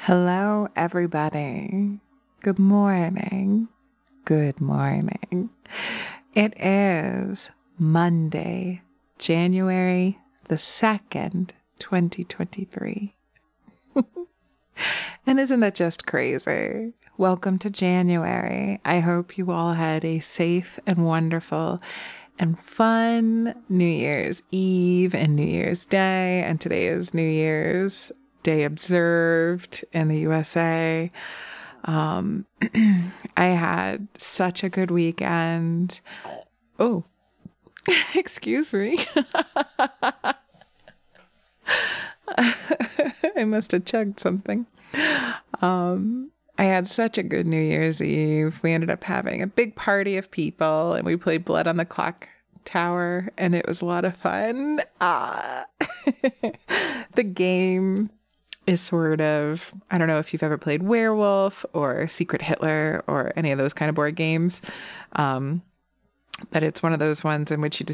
Hello, everybody. Good morning. Good morning. It is Monday, January the 2nd, 2023. And isn't that just crazy? Welcome to January. I hope you all had a safe and wonderful and fun New Year's Eve and New Year's Day. And today is New Year's Day observed in the USA. I had such a good weekend. Oh, excuse me. I must have chugged something. I had such a good New Year's Eve. We ended up having a big party of people and we played Blood on the Clock Tower and it was a lot of fun. The game is sort of, I don't know if you've ever played Werewolf or Secret Hitler or any of those kind of board games. But it's one of those ones in which you